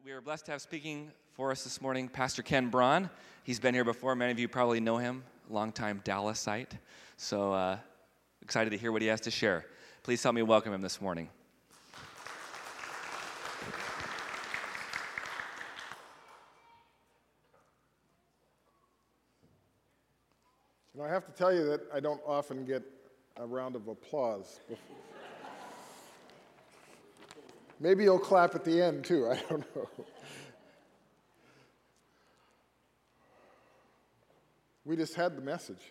We are blessed to have speaking for us this morning Pastor Ken Braun. He's been here before. Many of you probably know him, longtime Dallasite. So excited to hear what he has to share. Please help me welcome him this morning. I have to tell you that I don't often get a round of applause. Maybe you'll clap at the end, too. I don't know. We just had the message.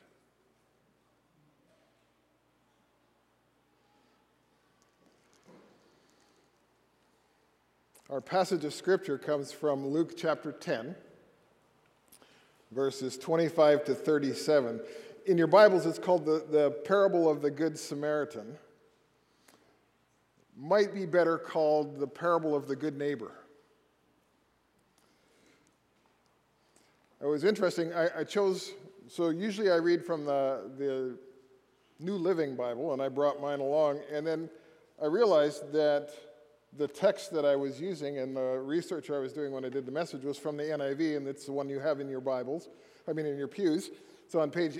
Our passage of Scripture comes from Luke chapter 10, verses 25 to 37. In your Bibles, it's called the parable of the Good Samaritan. Might be better called the parable of the good neighbor. It was interesting. I chose, so usually I read from the New Living Bible, and I brought mine along, and then I realized that the text that I was using and the research I was doing when I did the message was from the NIV, and it's the one you have in your Bibles, in your pews. It's on page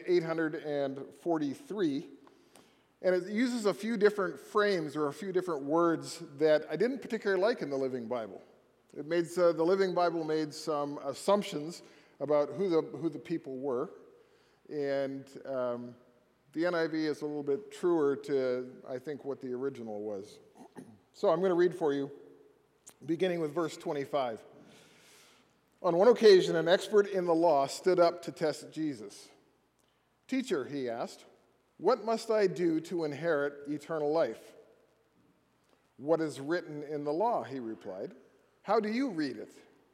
843. And it uses a few different frames or a few different words that I didn't particularly like in the Living Bible. It made the Living Bible made some assumptions about who the people were, and the NIV is a little bit truer to, I think, what the original was. So I'm going to read for you, beginning with verse 25. On one occasion, an expert in the law stood up to test Jesus. "Teacher," he asked, "what must I do to inherit eternal life?" "What is written in the law?" he replied. "How do you read it?"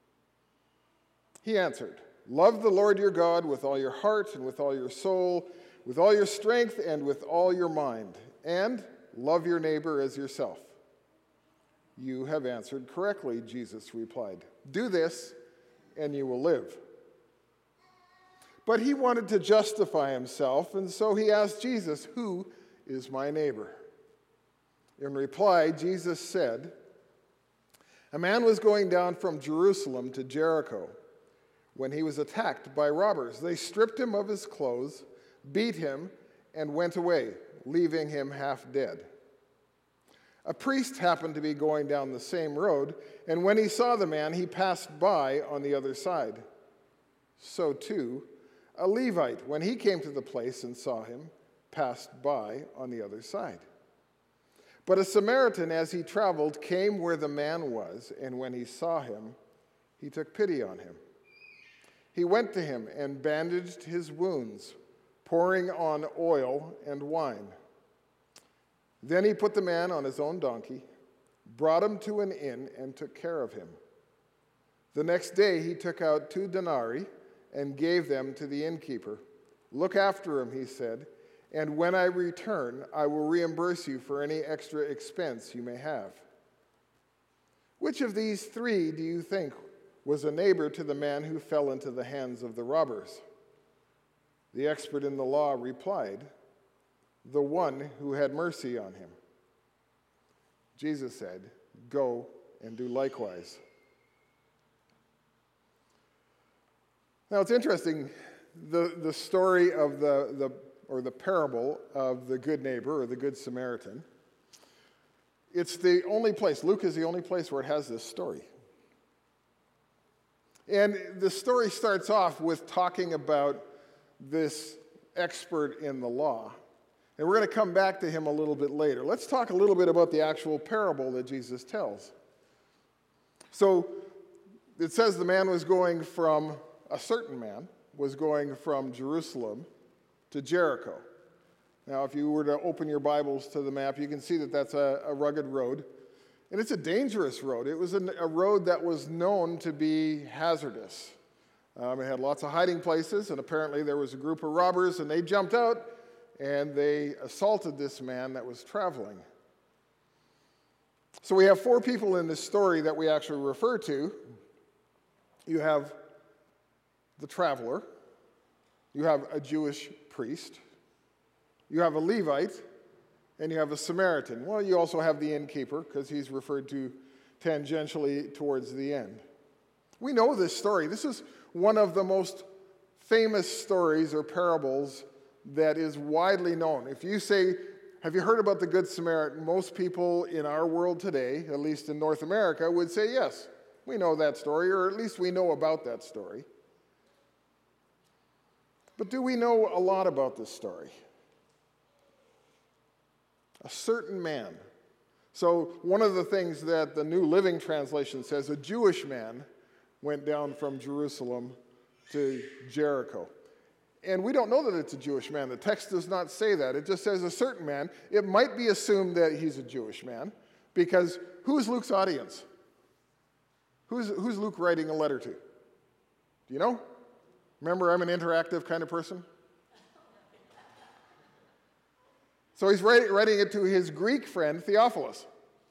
He answered, "Love the Lord your God with all your heart and with all your soul, with all your strength and with all your mind, and love your neighbor as yourself." "You have answered correctly," Jesus replied. "Do this, and you will live." But he wanted to justify himself, and so he asked Jesus, "Who is my neighbor?" In reply, Jesus said, "A man was going down from Jerusalem to Jericho when he was attacked by robbers. They stripped him of his clothes, beat him, and went away, leaving him half dead. A priest happened to be going down the same road, and when he saw the man, he passed by on the other side. So too, a Levite, when he came to the place and saw him, passed by on the other side. But a Samaritan, as he traveled, came where the man was, and when he saw him, he took pity on him. He went to him and bandaged his wounds, pouring on oil and wine. Then he put the man on his own donkey, brought him to an inn, and took care of him. The next day he took out 2 denarii and gave them to the innkeeper. 'Look after him,' he said, 'and when I return, I will reimburse you for any extra expense you may have.' Which of these 3 do you think was a neighbor to the man who fell into the hands of the robbers?" The expert in the law replied, "The one who had mercy on him." Jesus said, "Go and do likewise." Now it's interesting, the story of the parable of the good neighbor or the good Samaritan. It's the only place, Luke is the only place where it has this story. And the story starts off with talking about this expert in the law. And we're going to come back to him a little bit later. Let's talk a little bit about the actual parable that Jesus tells. So it says a certain man was going from Jerusalem to Jericho. Now, if you were to open your Bibles to the map, you can see that that's a rugged road. And it's a dangerous road. It was a road that was known to be hazardous. It had lots of hiding places, and apparently there was a group of robbers, and they jumped out, and they assaulted this man that was traveling. So we have 4 people in this story that we actually refer to. You have the traveler, you have a Jewish priest, you have a Levite, and you have a Samaritan. Well, you also have the innkeeper, because he's referred to tangentially towards the end. We know this story. This is one of the most famous stories or parables that is widely known. If you say, have you heard about the Good Samaritan? Most people in our world today, at least in North America, would say, yes, we know that story, or at least we know about that story. But do we know a lot about this story? A certain man. So one of the things that the New Living Translation says, a Jewish man went down from Jerusalem to Jericho. And we don't know that it's a Jewish man. The text does not say that. It just says a certain man. It might be assumed that he's a Jewish man, because who's Luke's audience? Who's Luke writing a letter to? Do you know? Remember, I'm an interactive kind of person. So he's writing it to his Greek friend, Theophilus.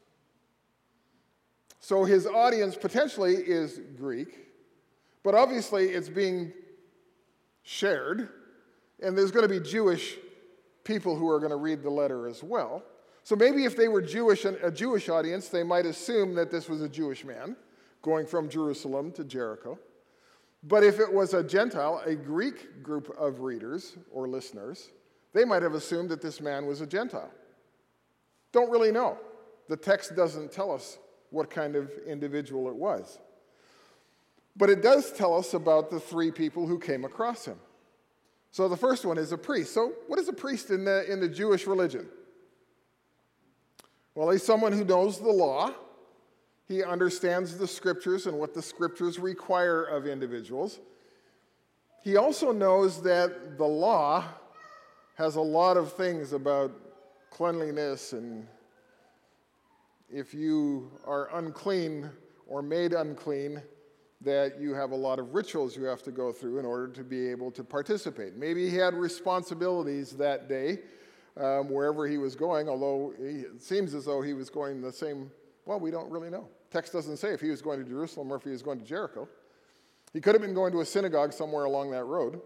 So his audience potentially is Greek, but obviously it's being shared, and there's going to be Jewish people who are going to read the letter as well. So maybe if they were Jewish, a Jewish audience, they might assume that this was a Jewish man going from Jerusalem to Jericho. But if it was a Gentile, a Greek group of readers or listeners, they might have assumed that this man was a Gentile. Don't really know. The text doesn't tell us what kind of individual it was. But it does tell us about the three people who came across him. So the first one is a priest. So what is a priest in the Jewish religion? Well, he's someone who knows the law. He understands the scriptures and what the scriptures require of individuals. He also knows that the law has a lot of things about cleanliness, and if you are unclean or made unclean, that you have a lot of rituals you have to go through in order to be able to participate. Maybe he had responsibilities that day wherever he was going, although it seems as though he was going the same, well, we don't really know. Text doesn't say if he was going to Jerusalem or if he was going to Jericho. He could have been going to a synagogue somewhere along that road.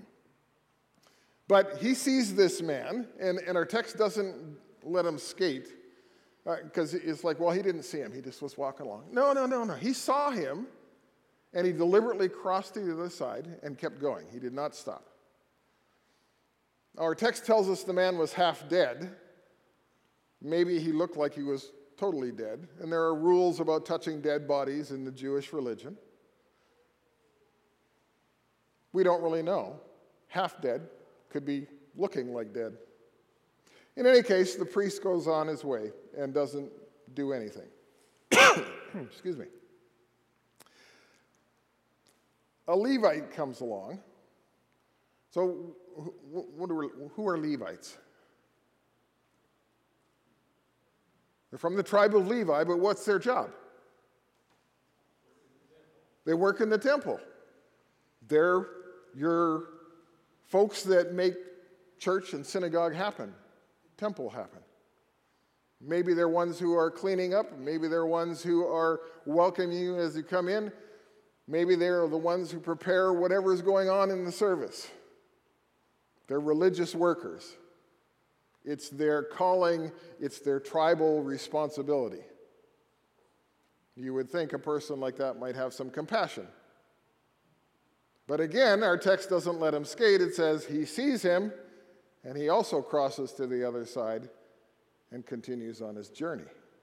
But he sees this man, and our text doesn't let him skate, because it's like, well, he didn't see him. He just was walking along. No. He saw him, and he deliberately crossed to the other side and kept going. He did not stop. Our text tells us the man was half dead. Maybe he looked like he was totally dead. And there are rules about touching dead bodies in the Jewish religion. We don't really know. Half dead could be looking like dead. In any case, the priest goes on his way and doesn't do anything. Excuse me. A Levite comes along. So who are Levites? They're from the tribe of Levi, but what's their job? They work in the temple. They're your folks that make church and synagogue happen, temple happen. Maybe they're ones who are cleaning up. Maybe they're ones who are welcoming you as you come in. Maybe they're the ones who prepare whatever is going on in the service. They're religious workers. It's their calling. It's their tribal responsibility. You would think a person like that might have some compassion. But again, our text doesn't let him skate. It says he sees him, and he also crosses to the other side and continues on his journey.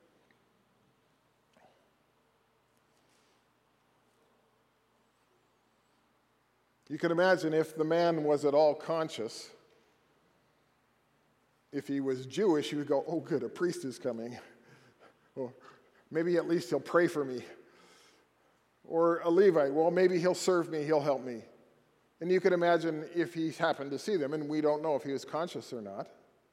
You can imagine if the man was at all conscious, if he was Jewish, he would go, oh good, a priest is coming. Or maybe at least he'll pray for me. Or a Levite, well, maybe he'll serve me, he'll help me. And you can imagine if he happened to see them, and we don't know if he was conscious or not,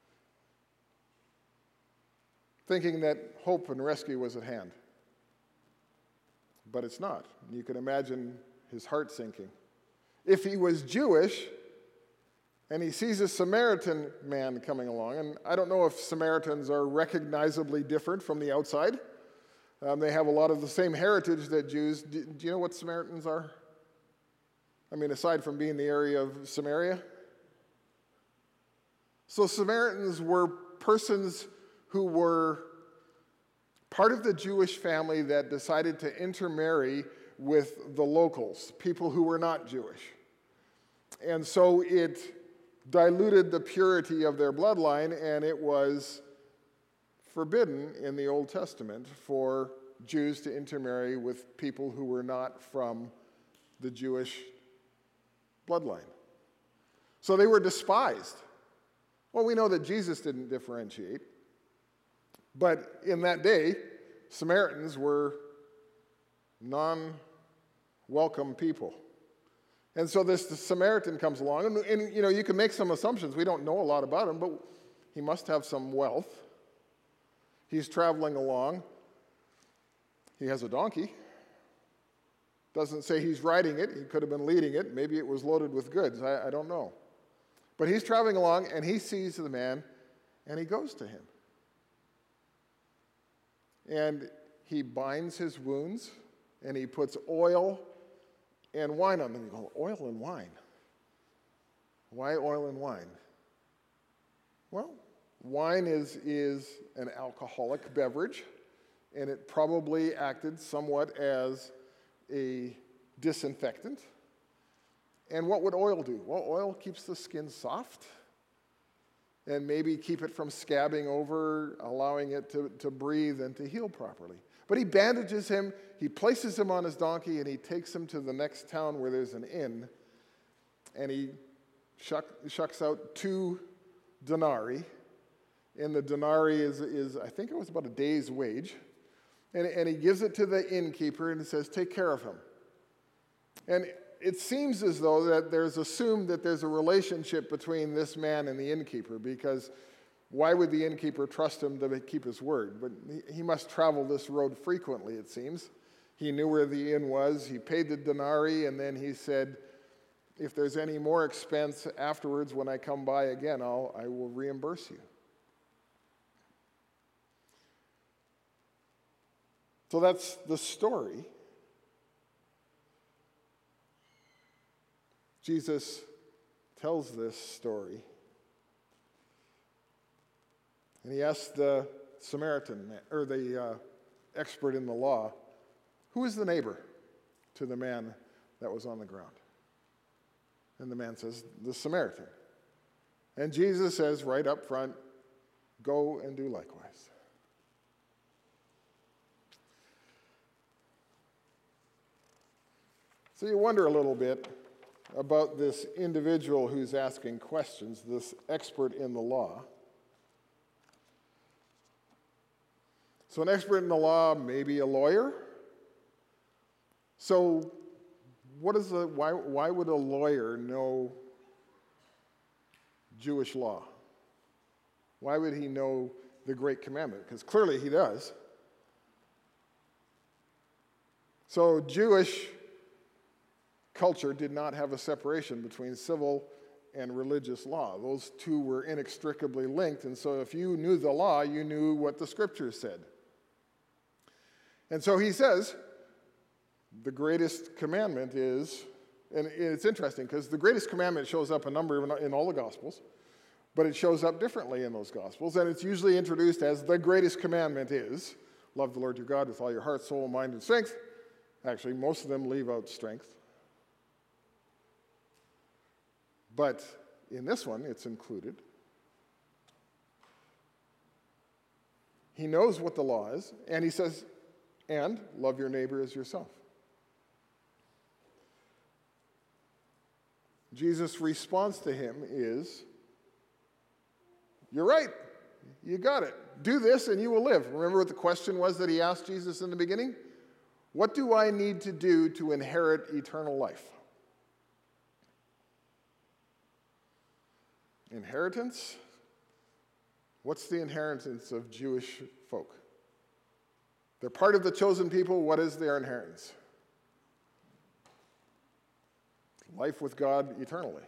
thinking that hope and rescue was at hand. But it's not. You can imagine his heart sinking. If he was Jewish, and he sees a Samaritan man coming along, and I don't know if Samaritans are recognizably different from the outside. They have a lot of the same heritage that Jews. Do you know what Samaritans are? I mean, aside from being the area of Samaria. So Samaritans were persons who were part of the Jewish family that decided to intermarry with the locals, people who were not Jewish. And so it diluted the purity of their bloodline, and it was forbidden in the Old Testament for Jews to intermarry with people who were not from the Jewish bloodline. So they were despised. Well, we know that Jesus didn't differentiate, but in that day, Samaritans were non-welcome people. And so this Samaritan comes along, and you can make some assumptions. We don't know a lot about him, but he must have some wealth. He's traveling along. He has a donkey. Doesn't say he's riding it. He could have been leading it. Maybe it was loaded with goods. I don't know. But he's traveling along, and he sees the man, and he goes to him. And he binds his wounds, and he puts oil and wine on them. You go, oil and wine? Why oil and wine? Well, wine is an alcoholic beverage, and it probably acted somewhat as a disinfectant. And what would oil do? Well, oil keeps the skin soft and maybe keep it from scabbing over, allowing it to breathe and to heal properly. But he bandages him, he places him on his donkey, and he takes him to the next town where there's an inn, and he shucks out 2 denarii, and the denarii is I think it was about a day's wage, and he gives it to the innkeeper and he says, take care of him. And it seems as though that there's assumed that there's a relationship between this man and the innkeeper, because why would the innkeeper trust him to keep his word? But he must travel this road frequently, it seems. He knew where the inn was. He paid the denarii, and then he said, if there's any more expense afterwards when I come by again, I will reimburse you. So that's the story. Jesus tells this story. And he asks the Samaritan, or the expert in the law, who is the neighbor to the man that was on the ground? And the man says, the Samaritan. And Jesus says right up front, go and do likewise. So you wonder a little bit about this individual who's asking questions, this expert in the law. So an expert in the law, maybe a lawyer. So why would a lawyer know Jewish law? Why would he know the Great Commandment? Because clearly he does. So Jewish culture did not have a separation between civil and religious law. Those two were inextricably linked, and so if you knew the law, you knew what the scriptures said. And so he says, the greatest commandment is, and it's interesting because the greatest commandment shows up a number in all the Gospels, but it shows up differently in those Gospels, and it's usually introduced as the greatest commandment is, love the Lord your God with all your heart, soul, mind, and strength. Actually, most of them leave out strength. But in this one, it's included. He knows what the law is, and he says, and love your neighbor as yourself. Jesus' response to him is, you're right, you got it. Do this and you will live. Remember what the question was that he asked Jesus in the beginning? What do I need to do to inherit eternal life? Inheritance? What's the inheritance of Jewish folk? They're part of the chosen people. What is their inheritance? Life with God eternally.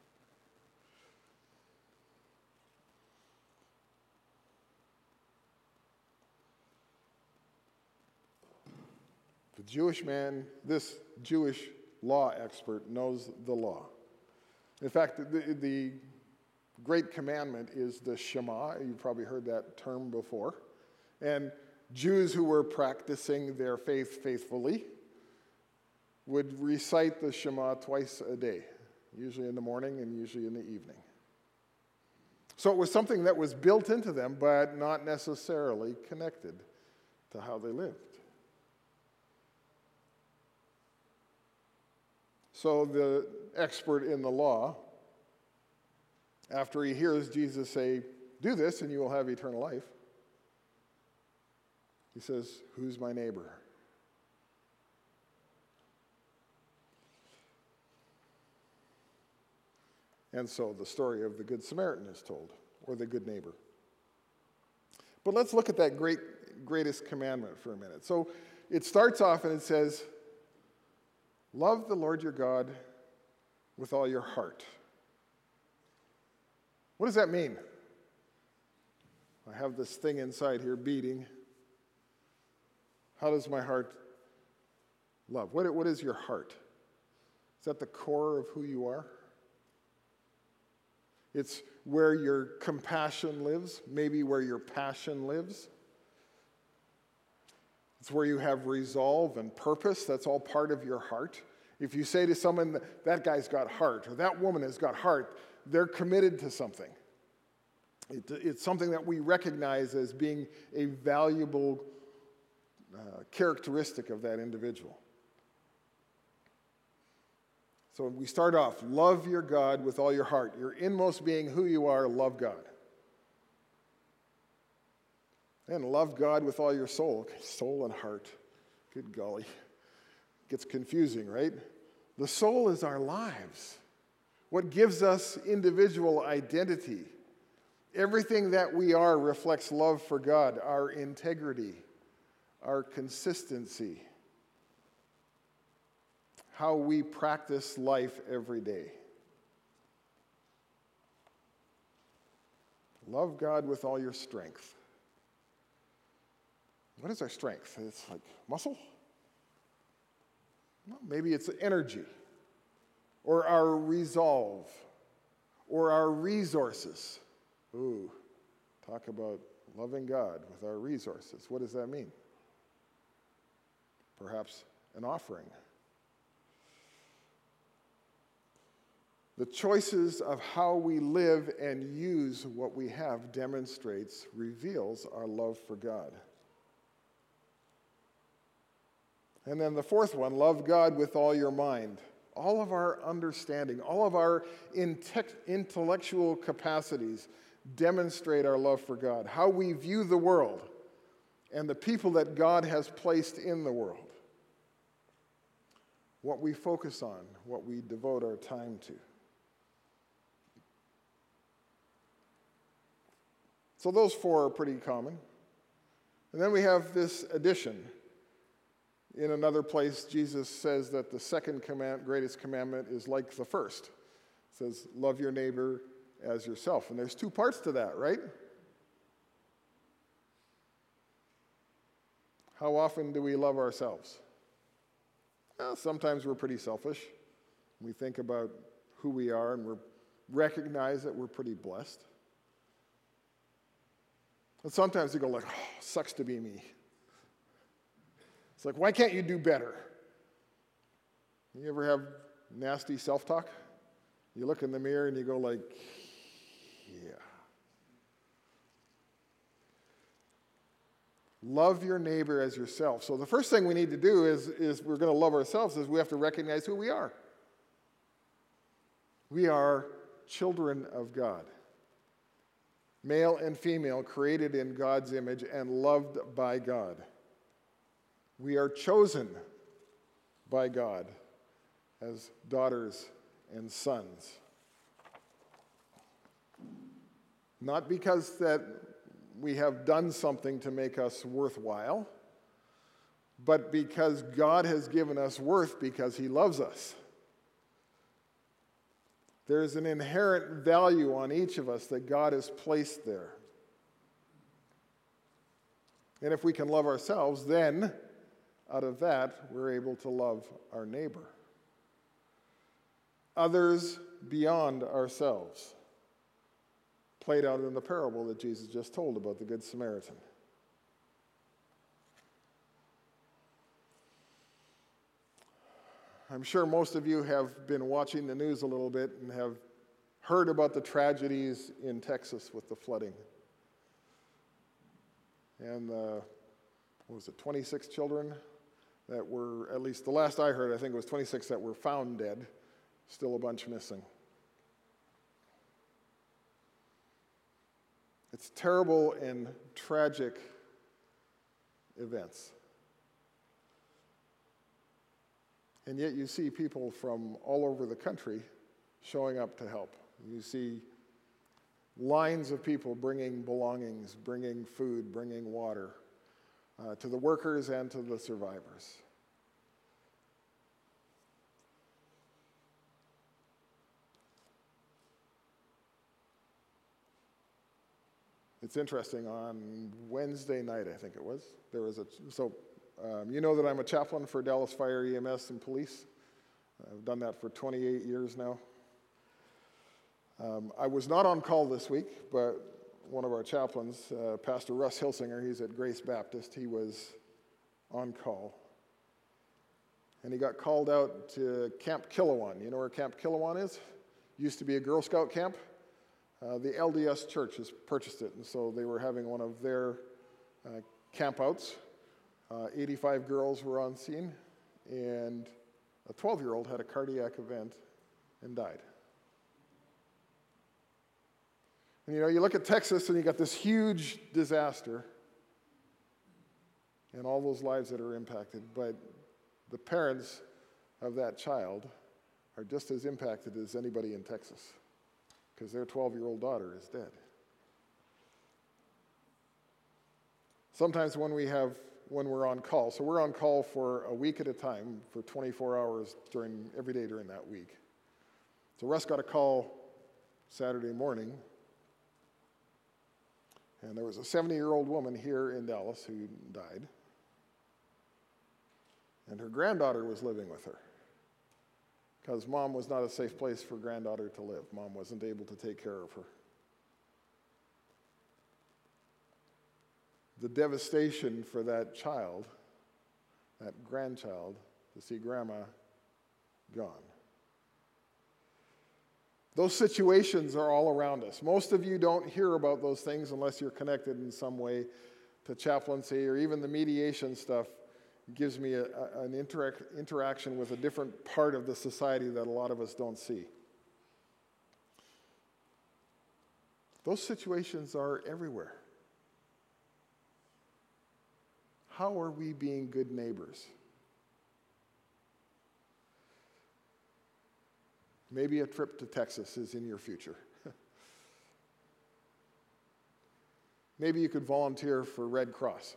The Jewish man, this Jewish law expert, knows the law. In fact, the great commandment is the Shema. You've probably heard that term before. And Jews who were practicing their faith faithfully would recite the Shema twice a day, usually in the morning and usually in the evening. So it was something that was built into them, but not necessarily connected to how they lived. So the expert in the law, after he hears Jesus say, "Do this and you will have eternal life," he says, "Who's my neighbor?" And so the story of the Good Samaritan is told, or the good neighbor. But let's look at that greatest commandment for a minute. So it starts off and it says, love the Lord your God with all your heart. What does that mean? I have this thing inside here beating. How does my heart love? What is your heart? Is that the core of who you are? It's where your compassion lives, maybe where your passion lives. It's where you have resolve and purpose. That's all part of your heart. If you say to someone, that guy's got heart, or that woman has got heart, they're committed to something. It's something that we recognize as being a valuable characteristic of that individual. So we start off, love your God with all your heart. Your inmost being, who you are, love God. And love God with all your soul. Okay, soul and heart. Good golly. Gets confusing, right? The soul is our lives. What gives us individual identity. Everything that we are reflects love for God, our integrity, our consistency, how we practice life every day. Love God with all your strength. What is our strength? It's like muscle? Well, maybe it's energy, or our resolve, or our resources. Ooh, talk about loving God with our resources. What does that mean? Perhaps an offering. The choices of how we live and use what we have reveals our love for God. And then the fourth one, love God with all your mind. All of our understanding, all of our intellectual capacities demonstrate our love for God. How we view the world and the people that God has placed in the world. What we focus on, what we devote our time to. So those four are pretty common. And then we have this addition. In another place, Jesus says that the second greatest commandment is like the first. It says, love your neighbor as yourself. And there's two parts to that, right? How often do we love ourselves? Well, sometimes we're pretty selfish. We think about who we are and we recognize that we're pretty blessed. And sometimes we go like, oh, sucks to be me. It's like, why can't you do better? You ever have nasty self-talk? You look in the mirror and you go like, yeah. Love your neighbor as yourself. So the first thing we need to do is we're going to love ourselves is we have to recognize who we are. We are children of God. Male and female, created in God's image and loved by God. We are chosen by God as daughters and sons. Not because that we have done something to make us worthwhile, but because God has given us worth because He loves us. There's an inherent value on each of us that God has placed there. And if we can love ourselves, then out of that, we're able to love our neighbor. Others beyond ourselves. Played out in the parable that Jesus just told about the Good Samaritan. I'm sure most of you have been watching the news a little bit and have heard about the tragedies in Texas with the flooding. And what was it, 26 children that were, at least the last I heard, I think it was 26 that were found dead, still a bunch missing. It's terrible and tragic events. And yet you see people from all over the country showing up to help. You see lines of people bringing belongings, bringing food, bringing water to the workers and to the survivors. It's interesting, on Wednesday night, I think it was, there was you know that I'm a chaplain for Dallas Fire, EMS, and Police. I've done that for 28 years now. I was not on call this week, but one of our chaplains, Pastor Russ Hilsinger, he's at Grace Baptist, he was on call. And he got called out to Camp Kilowan. You know where Camp Kilowan is? Used to be a Girl Scout camp. The LDS Church has purchased it, and so they were having one of their campouts. 85 girls were on scene, and a 12-year-old had a cardiac event and died. And you know, you look at Texas and you got this huge disaster and all those lives that are impacted, but the parents of that child are just as impacted as anybody in Texas, because their 12-year-old daughter is dead. Sometimes when we're on call, so we're on call for a week at a time for 24 hours every day during that week. So Russ got a call Saturday morning, and there was a 70-year-old woman here in Dallas who died, and her granddaughter was living with her, because mom was not a safe place for granddaughter to live. Mom wasn't able to take care of her. The devastation for that child, that grandchild, to see grandma gone. Those situations are all around us. Most of you don't hear about those things unless you're connected in some way to chaplaincy, or even the mediation stuff gives me an interaction with a different part of the society that a lot of us don't see. Those situations are everywhere. How are we being good neighbors? Maybe a trip to Texas is in your future. Maybe you could volunteer for Red Cross.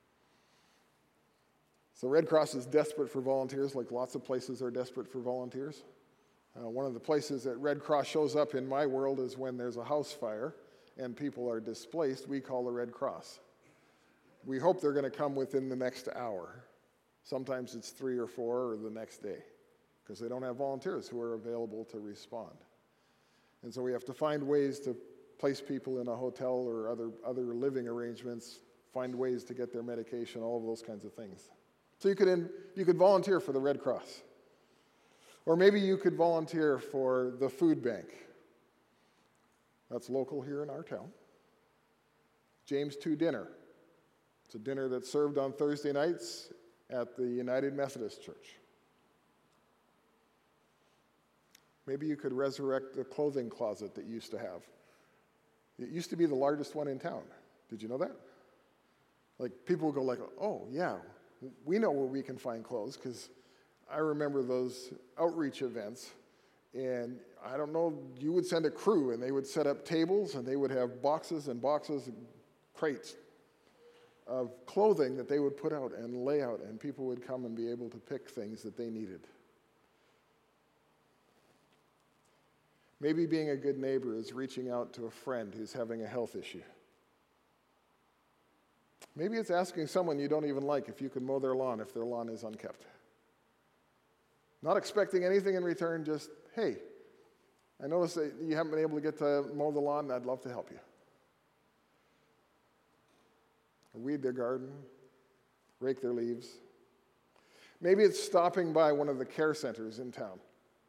So Red Cross is desperate for volunteers, like lots of places are desperate for volunteers. One of the places that Red Cross shows up in my world is when there's a house fire and people are displaced. We call the Red Cross. We hope they're going to come within the next hour. Sometimes it's 3 or 4 or the next day, because they don't have volunteers who are available to respond. And so we have to find ways to place people in a hotel or other living arrangements, find ways to get their medication, all of those kinds of things. So you could volunteer for the Red Cross. Or maybe you could volunteer for the food bank. That's local here in our town. James 2 dinner. It's a dinner that's served on Thursday nights at the United Methodist Church. Maybe you could resurrect the clothing closet that you used to have. It used to be the largest one in town. Did you know that? Like, people would go like, oh, yeah, we know where we can find clothes, because I remember those outreach events, and I don't know, you would send a crew, and they would set up tables, and they would have boxes and boxes and crates of clothing that they would put out and lay out, and people would come and be able to pick things that they needed. Maybe being a good neighbor is reaching out to a friend who's having a health issue. Maybe it's asking someone you don't even like if you can mow their lawn if their lawn is unkept. Not expecting anything in return, just, hey, I noticed that you haven't been able to get to mow the lawn, and I'd love to help you. Or weed their garden, rake their leaves. Maybe it's stopping by one of the care centers in town.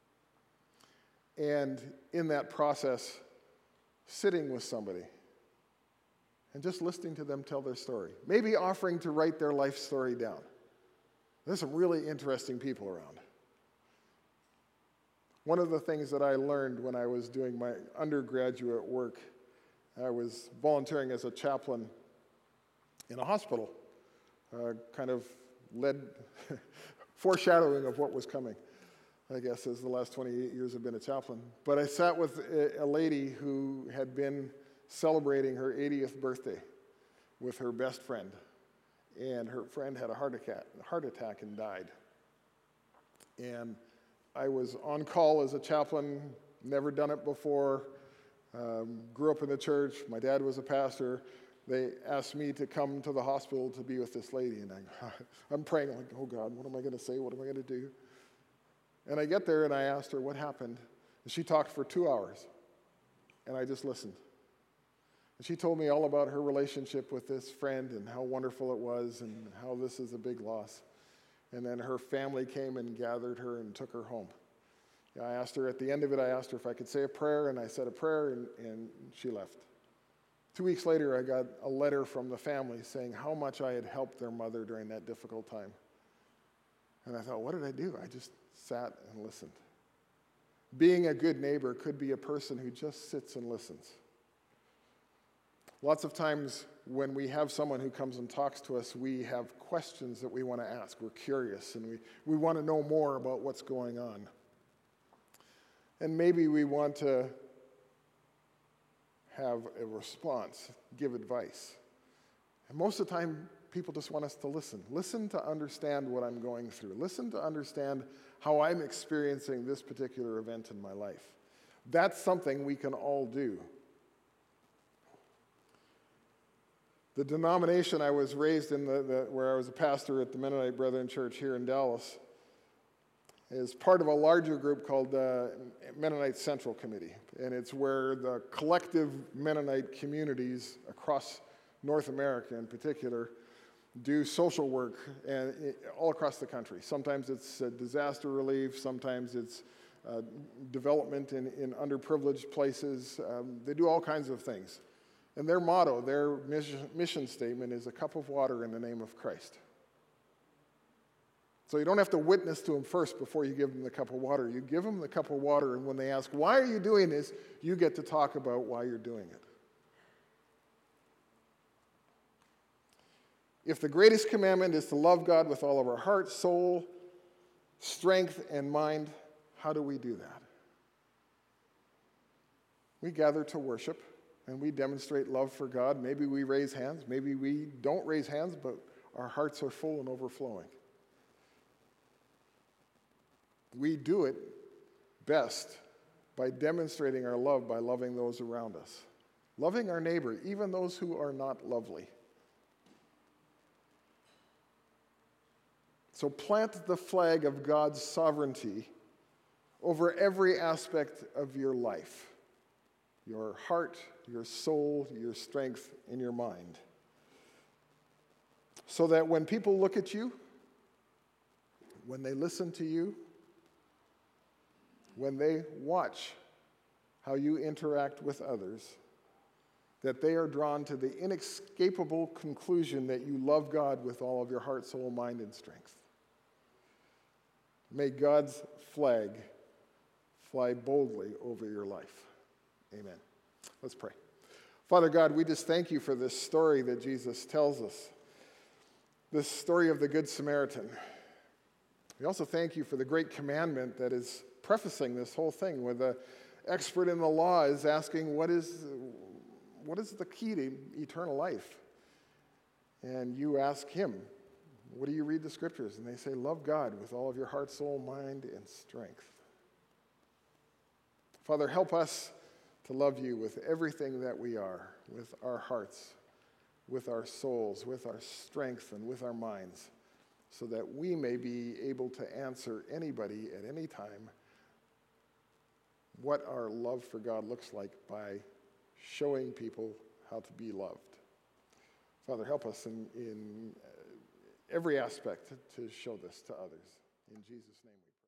And in that process, sitting with somebody and just listening to them tell their story. Maybe offering to write their life story down. There's some really interesting people around. One of the things that I learned when I was doing my undergraduate work, I was volunteering as a chaplain in a hospital, kind of led foreshadowing of what was coming, I guess, as the last 28 years have been a chaplain. But I sat with a lady who had been celebrating her 80th birthday with her best friend. And her friend had a heart attack and died. And I was on call as a chaplain, never done it before, grew up in the church. My dad was a pastor. They asked me to come to the hospital to be with this lady. And I'm praying, like, oh God, what am I going to say? What am I going to do? And I get there and I asked her what happened. And she talked for 2 hours. And I just listened. And she told me all about her relationship with this friend and how wonderful it was and how this is a big loss. And then her family came and gathered her and took her home. I asked her, at the end of it, I asked her if I could say a prayer, and I said a prayer, and she left. 2 weeks later, I got a letter from the family saying how much I had helped their mother during that difficult time. And I thought, what did I do? I just sat and listened. Being a good neighbor could be a person who just sits and listens. Lots of times when we have someone who comes and talks to us, we have questions that we want to ask. We're curious, and we want to know more about what's going on. And maybe we want to have a response, give advice. And most of the time, people just want us to listen. Listen to understand what I'm going through. Listen to understand how I'm experiencing this particular event in my life. That's something we can all do. The denomination I was raised in, where I was a pastor at the Mennonite Brethren Church here in Dallas, is part of a larger group called the Mennonite Central Committee. And it's where the collective Mennonite communities across North America in particular do social work and all across the country. Sometimes it's disaster relief, sometimes it's development in underprivileged places. They do all kinds of things. And their motto, their mission statement is a cup of water in the name of Christ. So you don't have to witness to them first before you give them the cup of water. You give them the cup of water, and when they ask, why are you doing this? You get to talk about why you're doing it. If the greatest commandment is to love God with all of our heart, soul, strength, and mind, how do we do that? We gather to worship, and we demonstrate love for God. Maybe we raise hands. Maybe we don't raise hands, but our hearts are full and overflowing. We do it best by demonstrating our love by loving those around us. Loving our neighbor, even those who are not lovely. So plant the flag of God's sovereignty over every aspect of your life. Your heart, your soul, your strength, and your mind. So that when people look at you, when they listen to you, when they watch how you interact with others, that they are drawn to the inescapable conclusion that you love God with all of your heart, soul, mind, and strength. May God's flag fly boldly over your life. Amen. Let's pray. Father God, we just thank you for this story that Jesus tells us, this story of the Good Samaritan. We also thank you for the great commandment that is prefacing this whole thing, where the expert in the law is asking, what is the key to eternal life? And you ask him, what do you read the scriptures? And they say, love God with all of your heart, soul, mind, and strength. Father, help us to love you with everything that we are, with our hearts, with our souls, with our strength, and with our minds, so that we may be able to answer anybody at any time what our love for God looks like by showing people how to be loved. Father, help us in every aspect to show this to others. In Jesus' name we